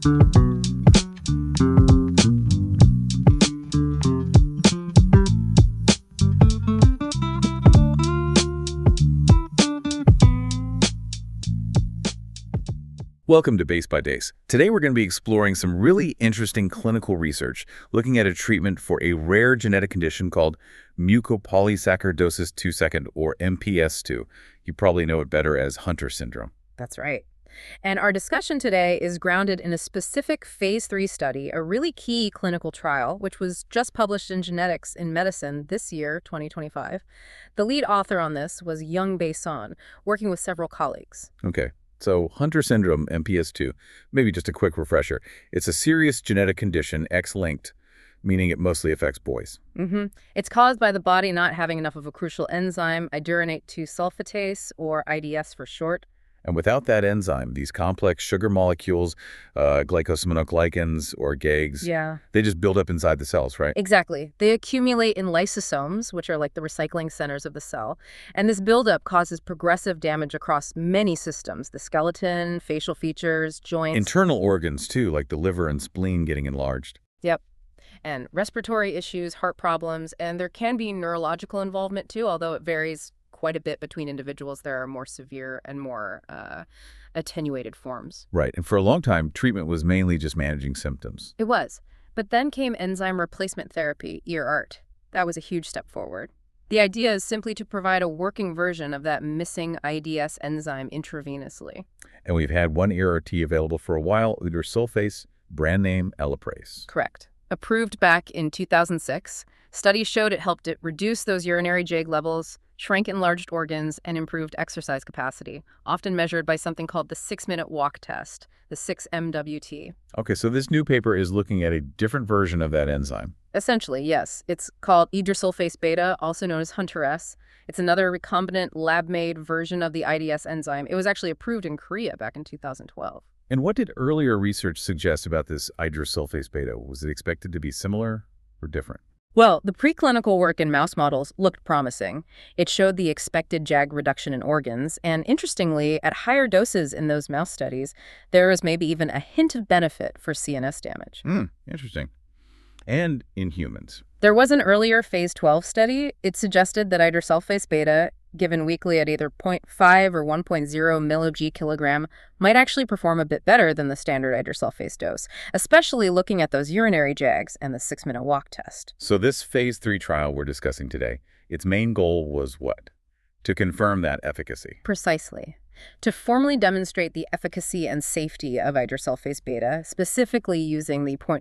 Welcome to Base by Dace. Today we're going to be exploring some really interesting clinical research looking at a treatment for a rare genetic condition called mucopolysaccharidosis II, or MPS II. You probably know it better as Hunter syndrome. That's right. And our discussion today is grounded in a specific phase 3 study, a really key clinical trial, which was just published in Genetics in Medicine this year, 2025. The lead author on this was Young-Bae Son, working with several colleagues. Okay. So Hunter syndrome, MPS II, maybe just a quick refresher. It's a serious genetic condition, X-linked, meaning it mostly affects boys. It's caused by the body not having enough of a crucial enzyme, iduronate 2-sulfatase, or IDS for short. And without that enzyme, these complex sugar molecules, glycosaminoglycans or GAGs, they just build up inside the cells, right? Exactly. They accumulate in lysosomes, which are like the recycling centers of the cell. And this buildup causes progressive damage across many systems, the skeleton, facial features, joints. Internal organs, too, like the liver and spleen getting enlarged. Yep. And respiratory issues, heart problems, and there can be neurological involvement, too, although it varies quite a bit between individuals. There are more severe and more attenuated forms. Right. And for a long time, treatment was mainly just managing symptoms. It was. But then came enzyme replacement therapy, ERART. That was a huge step forward. The idea is simply to provide a working version of that missing IDS enzyme intravenously. And we've had one ERART available for a while, idursulfase, brand name Elaprase. Correct. Approved back in 2006. Studies showed it helped it reduce those urinary JAG levels, shrank enlarged organs, and improved exercise capacity, often measured by something called the 6-minute walk test, the 6MWT. Okay, so this new paper is looking at a different version of that enzyme. Essentially, yes. It's called idursulfase beta, also known as Hunter S. It's another recombinant lab-made version of the IDS enzyme. It was actually approved in Korea back in 2012. And what did earlier research suggest about this idursulfase beta? Was it expected to be similar or different? Well, the preclinical work in mouse models looked promising. It showed the expected JAG reduction in organs, and interestingly, at higher doses in those mouse studies, there was maybe even a hint of benefit for CNS damage. Interesting. And in humans? There was an earlier phase 12 study. It suggested that idursulfase beta, given weekly at either 0.5 or 1.0 mg/kg, might actually perform a bit better than the standard idursulfase dose, especially looking at those urinary JAGs and the 6-minute walk test. So this phase 3 trial we're discussing today, its main goal was what? To confirm that efficacy. Precisely. To formally demonstrate the efficacy and safety of idursulfase beta, specifically using the 0.5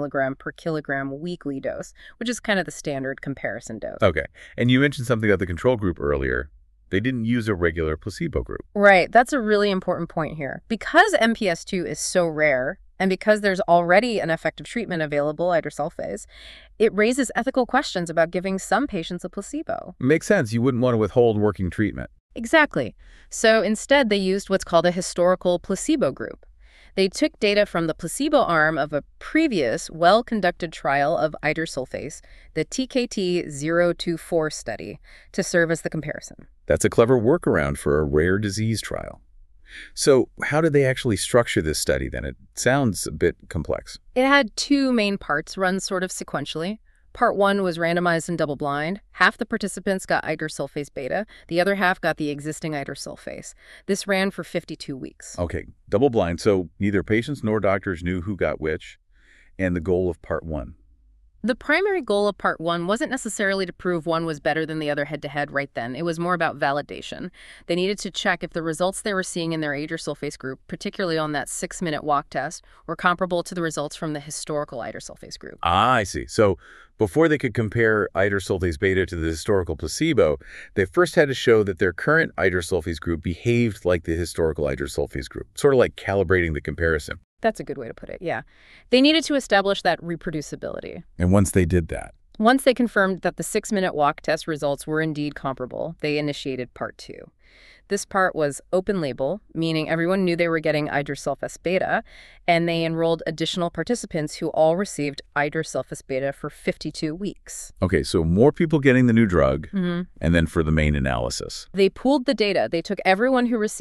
mg/kg weekly dose, which is kind of the standard comparison dose. Okay. And you mentioned something about the control group earlier. They didn't use a regular placebo group. Right. That's a really important point here. Because MPS II is so rare, and because there's already an effective treatment available, idursulfase, it raises ethical questions about giving some patients a placebo. Makes sense. You wouldn't want to withhold working treatment. Exactly. So instead, they used what's called a historical placebo group. They took data from the placebo arm of a previous, well-conducted trial of idursulfase, the TKT-024 study, to serve as the comparison. That's a clever workaround for a rare disease trial. So how did they actually structure this study then? It sounds a bit complex. It had two main parts run sort of sequentially. Part 1 was randomized and double-blind. Half the participants got idursulfase beta. The other half got the existing idursulfase. This ran for 52 weeks. Okay, double-blind, so neither patients nor doctors knew who got which, and the goal of Part 1. The primary goal of Part 1 wasn't necessarily to prove one was better than the other head-to-head right then. It was more about validation. They needed to check if the results they were seeing in their idursulfase group, particularly on that 6-minute walk test, were comparable to the results from the historical idursulfase group. Ah, I see. So before they could compare idursulfase beta to the historical placebo, they first had to show that their current idursulfase group behaved like the historical idursulfase group, sort of like calibrating the comparison. That's a good way to put it, yeah. They needed to establish that reproducibility. And once they did that? Once they confirmed that the 6-minute walk test results were indeed comparable, they initiated Part 2. This part was open label, meaning everyone knew they were getting idursulfase beta, and they enrolled additional participants who all received idursulfase beta for 52 weeks. Okay, so more people getting the new drug, and then for the main analysis. They pooled the data. They took everyone who received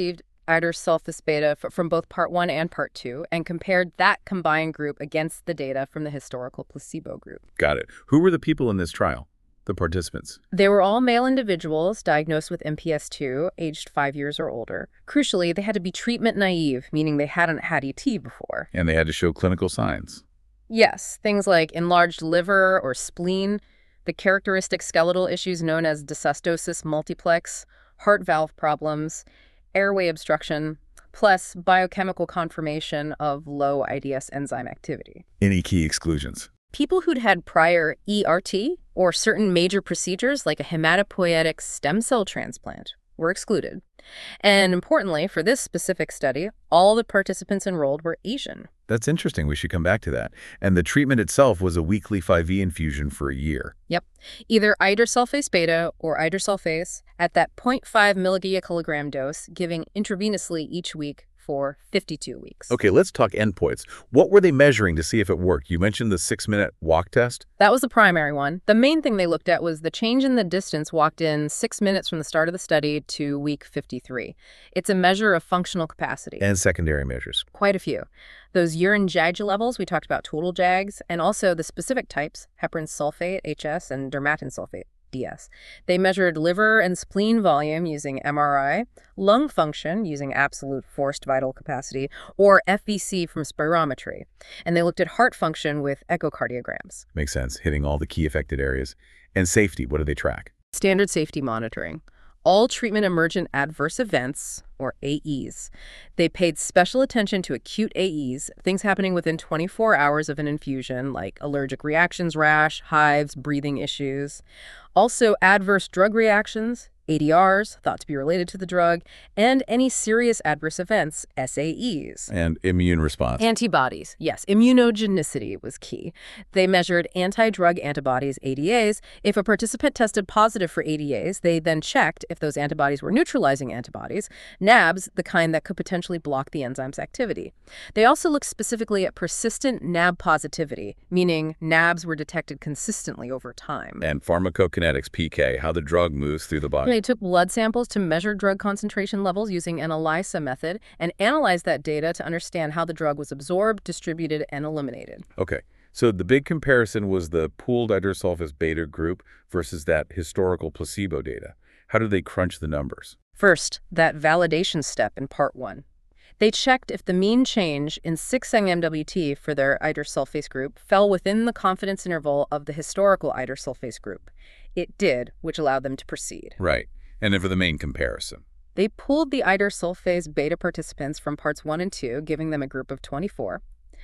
idursulfase beta from both Part 1 and Part 2 and compared that combined group against the data from the historical placebo group. Got it. Who were the people in this trial? The participants? They were all male individuals diagnosed with MPS II, aged 5 years or older. Crucially, they had to be treatment naive, meaning they hadn't had ET before. And they had to show clinical signs. Yes, things like enlarged liver or spleen, the characteristic skeletal issues known as dysostosis multiplex, heart valve problems, airway obstruction, plus biochemical confirmation of low IDS enzyme activity. Any key exclusions? People who'd had prior ERT or certain major procedures like a hematopoietic stem cell transplant were excluded. And importantly, for this specific study, all the participants enrolled were Asian. That's interesting. We should come back to that. And the treatment itself was a weekly 5E infusion for a year. Yep. Either idursulfase beta or idursulfase at that 0.5 milligigakilogram dose, giving intravenously each week for 52 weeks. Okay, let's talk endpoints. What were they measuring to see if it worked? You mentioned the 6-minute walk test. That was the primary one. The main thing they looked at was the change in the distance walked in 6 minutes from the start of the study to week 53. It's a measure of functional capacity. And secondary measures. Quite a few. Those urine JAG levels, we talked about total JAGs, and also the specific types, heparan sulfate, HS, and dermatan sulfate, DS. They measured liver and spleen volume using MRI, lung function using absolute forced vital capacity, or FVC from spirometry. And they looked at heart function with echocardiograms. Makes sense, hitting all the key affected areas. And safety, what do they track? Standard safety monitoring. All treatment-emergent adverse events, or AEs. They paid special attention to acute AEs, things happening within 24 hours of an infusion, like allergic reactions, rash, hives, breathing issues. Also, adverse drug reactions, ADRs, thought to be related to the drug, and any serious adverse events, SAEs. And immune response. Antibodies. Yes, immunogenicity was key. They measured anti-drug antibodies, ADAs. If a participant tested positive for ADAs, they then checked if those antibodies were neutralizing antibodies, NAbs, the kind that could potentially block the enzyme's activity. They also looked specifically at persistent NAb positivity, meaning NAbs were detected consistently over time. And pharmacokinetics, PK, how the drug moves through the body. They took blood samples to measure drug concentration levels using an ELISA method and analyzed that data to understand how the drug was absorbed, distributed, and eliminated. Okay, so the big comparison was the pooled idursulfase beta group versus that historical placebo data. How did they crunch the numbers? First, that validation step in Part 1. They checked if the mean change in 6-MWT for their idursulfase group fell within the confidence interval of the historical idursulfase group. It did, which allowed them to proceed. Right. And then for the main comparison. They pooled the idursulfase beta participants from Parts 1 and 2, giving them a group of 24.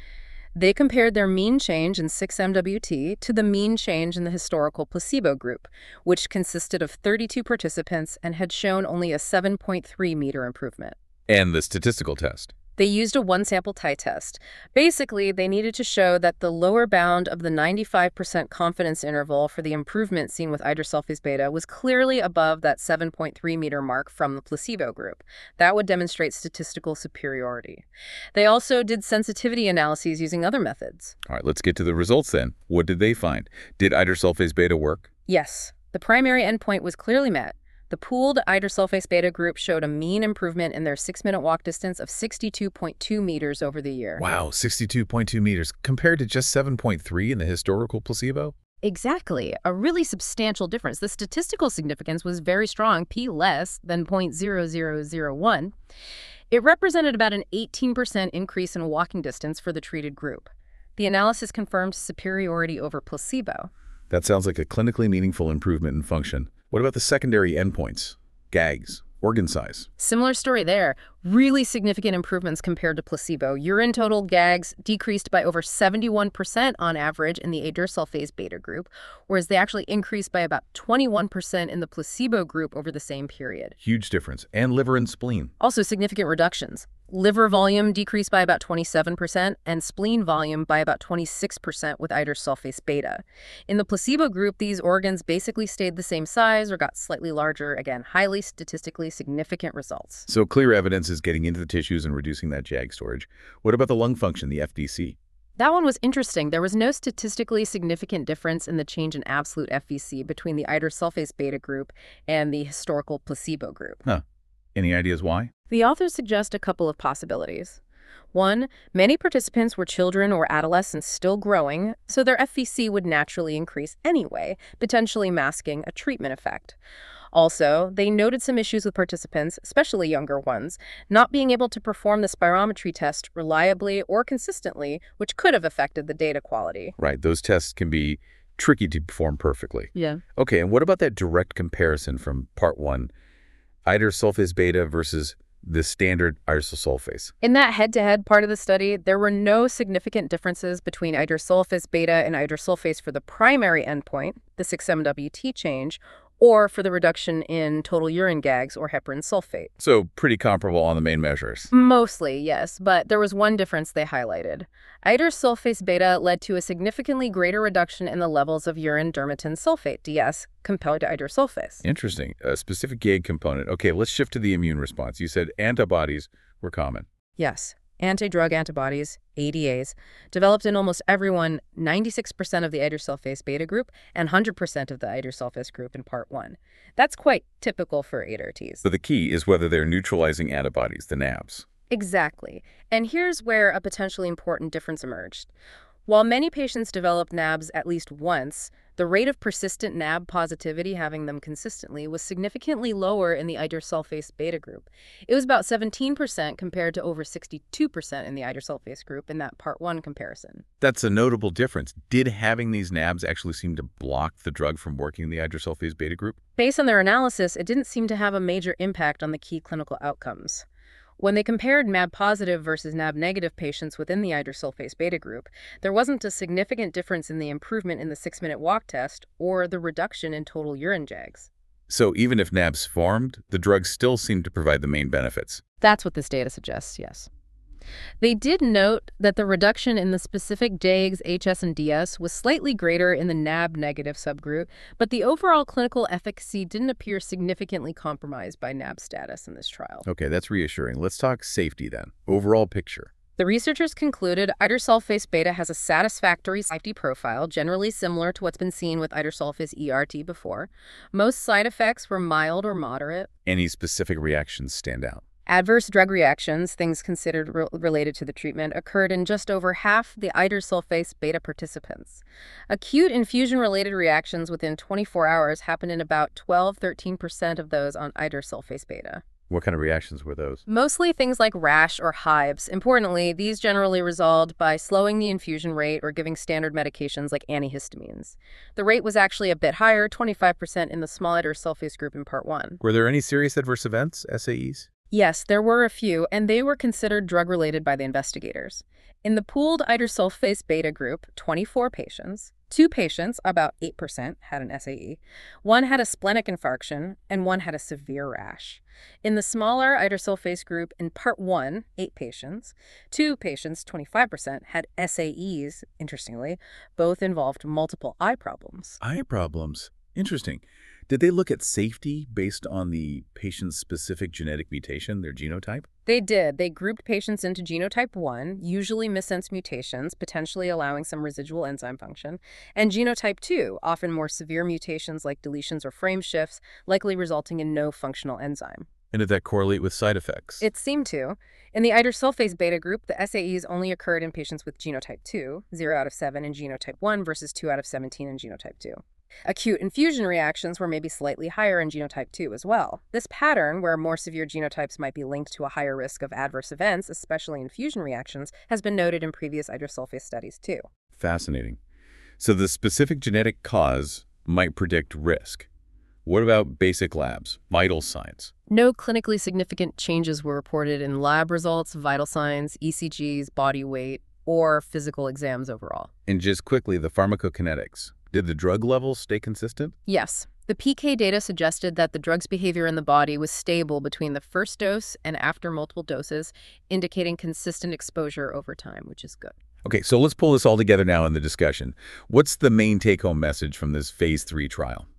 They compared their mean change in 6-MWT to the mean change in the historical placebo group, which consisted of 32 participants and had shown only a 7.3-meter improvement. And the statistical test. They used a one-sample t-test. Basically, they needed to show that the lower bound of the 95% confidence interval for the improvement seen with idursulfase beta was clearly above that 7.3-meter mark from the placebo group. That would demonstrate statistical superiority. They also did sensitivity analyses using other methods. All right, let's get to the results then. What did they find? Did idursulfase beta work? Yes, the primary endpoint was clearly met. The pooled idursulfase beta group showed a mean improvement in their 6-minute walk distance of 62.2 meters over the year. Wow, 62.2 meters compared to just 7.3 in the historical placebo? Exactly, a really substantial difference. The statistical significance was very strong, p less than 0.0001. It represented about an 18% increase in walking distance for the treated group. The analysis confirmed superiority over placebo. That sounds like a clinically meaningful improvement in function. What about the secondary endpoints? GAGs, organ size? Similar story there. Really significant improvements compared to placebo. Urine total GAGs decreased by over 71% on average in the idursulfase beta group, whereas they actually increased by about 21% in the placebo group over the same period. Huge difference. And liver and spleen? Also significant reductions. Liver volume decreased by about 27% and spleen volume by about 26% with idursulfase beta. In the placebo group, these organs basically stayed the same size or got slightly larger. Again, highly statistically significant results. So clear evidence is getting into the tissues and reducing that JAG storage. What about the lung function, the FVC? That one was interesting. There was no statistically significant difference in the change in absolute FVC between the idursulfase beta group and the historical placebo group. Huh. Any ideas why? The authors suggest a couple of possibilities. One, many participants were children or adolescents still growing, so their FVC would naturally increase anyway, potentially masking a treatment effect. Also, they noted some issues with participants, especially younger ones, not being able to perform the spirometry test reliably or consistently, which could have affected the data quality. Right, those tests can be tricky to perform perfectly. Yeah. Okay, and what about that direct comparison from part 1, idursulfase beta versus the standard idursulfase? In that head-to-head part of the study, there were no significant differences between idursulfase beta and idursulfase for the primary endpoint, the 6-MWT change, or for the reduction in total urine GAGs or heparin sulfate. So pretty comparable on the main measures. Mostly, yes, but there was one difference they highlighted. Idursulfase beta led to a significantly greater reduction in the levels of urine dermatan sulfate, DS, compared to idursulfase. Interesting. A specific GAG component. Okay, let's shift to the immune response. You said antibodies were common. Yes, anti-drug antibodies, ADAs, developed in almost everyone, 96% of the idursulfase beta group and 100% of the idursulfase group in part 1. That's quite typical for ADARTs. So the key is whether they're neutralizing antibodies, the NAbs. Exactly. And here's where a potentially important difference emerged. While many patients developed NAbs at least once, the rate of persistent NAb positivity having them consistently was significantly lower in the idursulfase beta group. It was about 17% compared to over 62% in the idursulfase group in that part 1 comparison. That's a notable difference. Did having these NAbs actually seem to block the drug from working in the idursulfase beta group? Based on their analysis, it didn't seem to have a major impact on the key clinical outcomes. When they compared NAb-positive versus NAb-negative patients within the idursulfase beta group, there wasn't a significant difference in the improvement in the 6-minute walk test or the reduction in total urine JAGs. So even if NAbs formed, the drug still seemed to provide the main benefits. That's what this data suggests, yes. They did note that the reduction in the specific JAGs, HS, and DS was slightly greater in the NAb-negative subgroup, but the overall clinical efficacy didn't appear significantly compromised by NAb status in this trial. Okay, that's reassuring. Let's talk safety then. Overall picture. The researchers concluded idursulfase beta has a satisfactory safety profile, generally similar to what's been seen with idursulfase ERT before. Most side effects were mild or moderate. Any specific reactions stand out? Adverse drug reactions, things considered related to the treatment, occurred in just over half the idursulfase beta participants. Acute infusion-related reactions within 24 hours happened in about 12–13% of those on idursulfase beta. What kind of reactions were those? Mostly things like rash or hives. Importantly, these generally resolved by slowing the infusion rate or giving standard medications like antihistamines. The rate was actually a bit higher, 25% in the small idursulfase group in part 1. Were there any serious adverse events, SAEs? Yes, there were a few, and they were considered drug-related by the investigators. In the pooled idursulfase beta group, 24 patients, 2 patients, about 8%, had an SAE. 1 had a splenic infarction, and 1 had a severe rash. In the smaller idursulfase group in part 1, 8 patients, 2 patients, 25%, had SAEs, interestingly. Both involved multiple eye problems. Eye problems. Interesting. Did they look at safety based on the patient's specific genetic mutation, their genotype? They did. They grouped patients into genotype 1, usually missense mutations, potentially allowing some residual enzyme function, and genotype 2, often more severe mutations like deletions or frame shifts, likely resulting in no functional enzyme. And did that correlate with side effects? It seemed to. In the idursulfase beta group, the SAEs only occurred in patients with genotype 2, 0 out of 7 in genotype 1 versus 2 out of 17 in genotype 2. Acute infusion reactions were maybe slightly higher in genotype 2 as well. This pattern, where more severe genotypes might be linked to a higher risk of adverse events, especially infusion reactions, has been noted in previous idursulfase studies too. Fascinating. So the specific genetic cause might predict risk. What about basic labs, vital signs? No clinically significant changes were reported in lab results, vital signs, ECGs, body weight, or physical exams overall. And just quickly, the pharmacokinetics. Did the drug levels stay consistent? Yes. The PK data suggested that the drug's behavior in the body was stable between the first dose and after multiple doses, indicating consistent exposure over time, which is good. Okay, so let's pull this all together now in the discussion. What's the main take-home message from this phase 3 trial?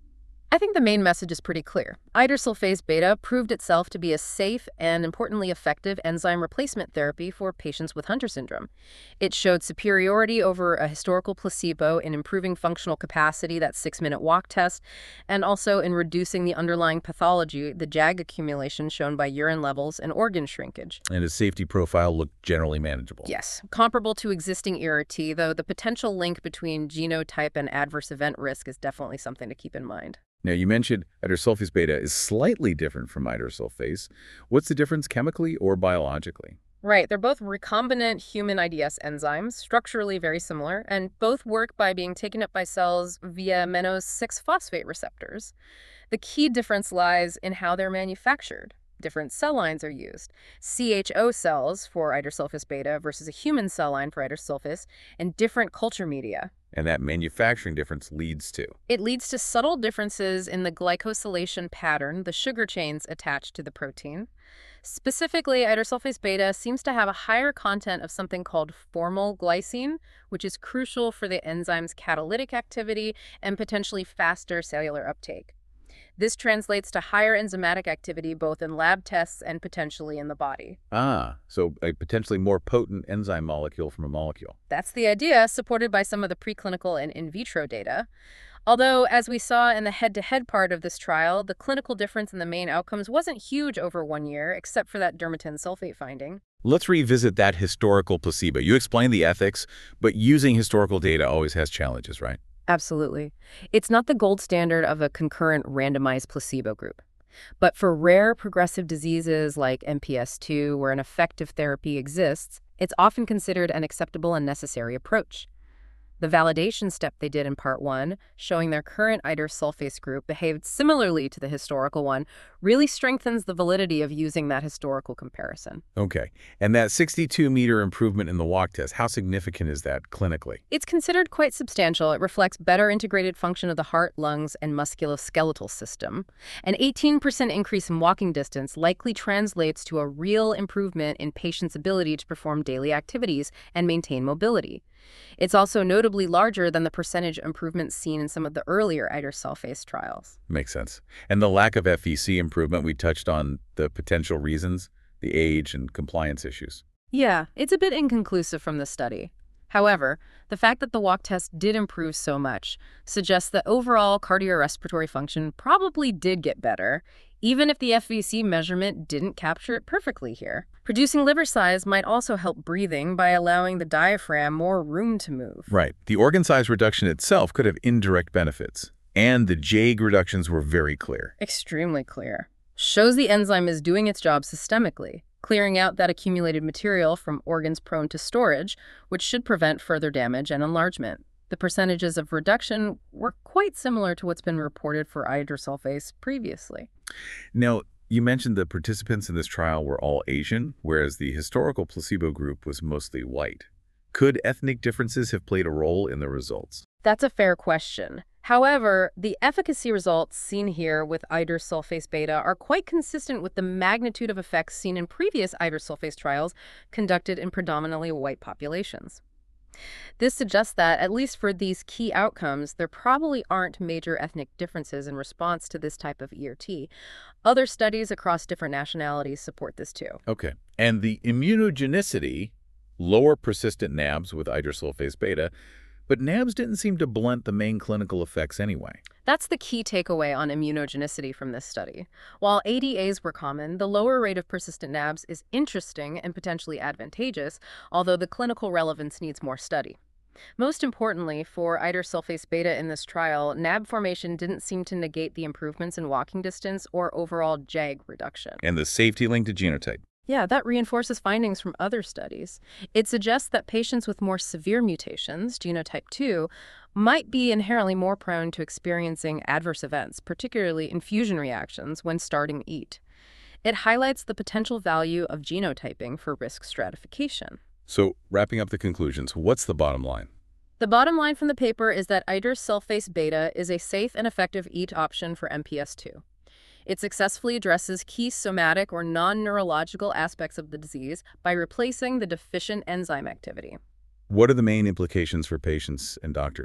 I think the main message is pretty clear. Idursulfase beta proved itself to be a safe and, importantly, effective enzyme replacement therapy for patients with Hunter syndrome. It showed superiority over a historical placebo in improving functional capacity, that 6-minute walk test, and also in reducing the underlying pathology, the JAG accumulation shown by urine levels and organ shrinkage. And its safety profile looked generally manageable. Yes, comparable to existing ERT, though the potential link between genotype and adverse event risk is definitely something to keep in mind. Now, you mentioned idursulfase beta is slightly different from idursulfase. What's the difference chemically or biologically? Right, they're both recombinant human IDS enzymes, structurally very similar, and both work by being taken up by cells via mannose 6-phosphate receptors. The key difference lies in how they're manufactured. Different cell lines are used. CHO cells for idursulfase beta versus a human cell line for idursulfase, and different culture media. And that manufacturing difference leads to? It leads to subtle differences in the glycosylation pattern, the sugar chains attached to the protein. Specifically, idursulfase beta seems to have a higher content of something called formal glycine, which is crucial for the enzyme's catalytic activity and potentially faster cellular uptake. This translates to higher enzymatic activity both in lab tests and potentially in the body. So a potentially more potent enzyme molecule from a molecule. That's the idea, supported by some of the preclinical and in vitro data. Although, as we saw in the head-to-head part of this trial, the clinical difference in the main outcomes wasn't huge over 1 year, except for that dermatan sulfate finding. Let's revisit that historical placebo. You explained the ethics, but using historical data always has challenges, right? Absolutely. It's not the gold standard of a concurrent randomized placebo group. But for rare progressive diseases like MPS II, where an effective therapy exists, it's often considered an acceptable and necessary approach. The validation step they did in Part 1, showing their current idursulfase group behaved similarly to the historical one, really strengthens the validity of using that historical comparison. Okay. And that 62-meter improvement in the walk test, how significant is that clinically? It's considered quite substantial. It reflects better integrated function of the heart, lungs, and musculoskeletal system. An 18% increase in walking distance likely translates to a real improvement in patients' ability to perform daily activities and maintain mobility. It's also notably larger than the percentage improvements seen in some of the earlier idursulfase trials. Makes sense. And the lack of FVC improvement, we touched on the potential reasons, the age and compliance issues. Yeah, it's a bit inconclusive from the study. However, the fact that the walk test did improve so much suggests that overall cardiorespiratory function probably did get better, even if the FVC measurement didn't capture it perfectly here. Reducing liver size might also help breathing by allowing the diaphragm more room to move. Right. The organ size reduction itself could have indirect benefits. And the JAG reductions were very clear. Extremely clear. Shows the enzyme is doing its job systemically, clearing out that accumulated material from organs prone to storage, which should prevent further damage and enlargement. The percentages of reduction were quite similar to what's been reported for idursulfase previously. Now, you mentioned the participants in this trial were all Asian, whereas the historical placebo group was mostly white. Could ethnic differences have played a role in the results? That's a fair question. However, the efficacy results seen here with idursulfase beta are quite consistent with the magnitude of effects seen in previous idursulfase trials conducted in predominantly white populations. This suggests that, at least for these key outcomes, there probably aren't major ethnic differences in response to this type of ERT. Other studies across different nationalities support this too. Okay. And the immunogenicity, lower persistent NAbs with idursulfase beta, but NAbs didn't seem to blunt the main clinical effects anyway. That's the key takeaway on immunogenicity from this study. While ADAs were common, the lower rate of persistent NAbs is interesting and potentially advantageous, although the clinical relevance needs more study. Most importantly, for idursulfase beta in this trial, NAb formation didn't seem to negate the improvements in walking distance or overall JAG reduction. And the safety link to genotype. Yeah, that reinforces findings from other studies. It suggests that patients with more severe mutations, genotype 2, might be inherently more prone to experiencing adverse events, particularly infusion reactions, when starting EAT. It highlights the potential value of genotyping for risk stratification. So, wrapping up the conclusions, what's the bottom line? The bottom line from the paper is that idursulfase beta is a safe and effective EAT option for MPS II. It successfully addresses key somatic or non-neurological aspects of the disease by replacing the deficient enzyme activity. What are the main implications for patients and doctors?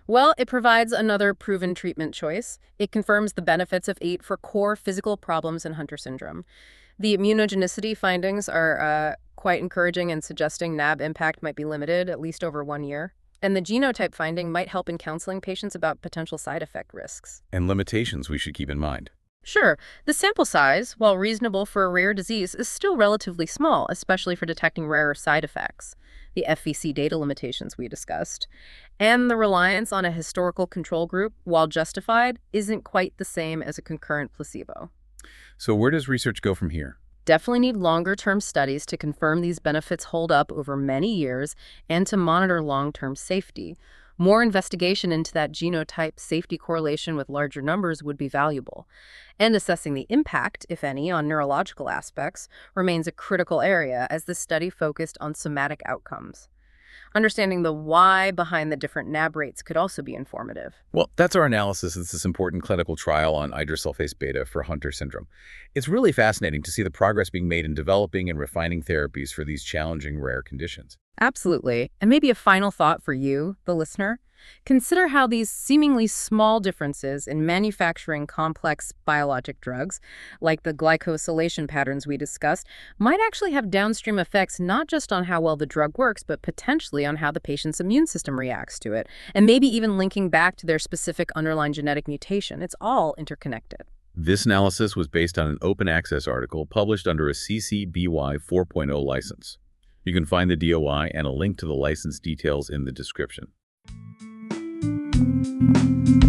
Well, it provides another proven treatment choice. It confirms the benefits of 8 for core physical problems in Hunter syndrome. The immunogenicity findings are quite encouraging and suggesting NAB impact might be limited, at least over 1 year. And the genotype finding might help in counseling patients about potential side effect risks. And limitations we should keep in mind. Sure, the sample size, while reasonable for a rare disease, is still relatively small, especially for detecting rarer side effects, the FVC data limitations we discussed. And the reliance on a historical control group, while justified, isn't quite the same as a concurrent placebo. So where does research go from here? Definitely need longer-term studies to confirm these benefits hold up over many years and to monitor long-term safety. More investigation into that genotype safety correlation with larger numbers would be valuable. And assessing the impact, if any, on neurological aspects remains a critical area as the study focused on somatic outcomes. Understanding the why behind the different NAB rates could also be informative. Well, that's our analysis of this important clinical trial on idursulfase beta for Hunter syndrome. It's really fascinating to see the progress being made in developing and refining therapies for these challenging rare conditions. Absolutely. And maybe a final thought for you, the listener. Consider how these seemingly small differences in manufacturing complex biologic drugs, like the glycosylation patterns we discussed, might actually have downstream effects not just on how well the drug works, but potentially on how the patient's immune system reacts to it, and maybe even linking back to their specific underlying genetic mutation. It's all interconnected. This analysis was based on an open access article published under a CC BY 4.0 license. You can find the DOI and a link to the license details in the description.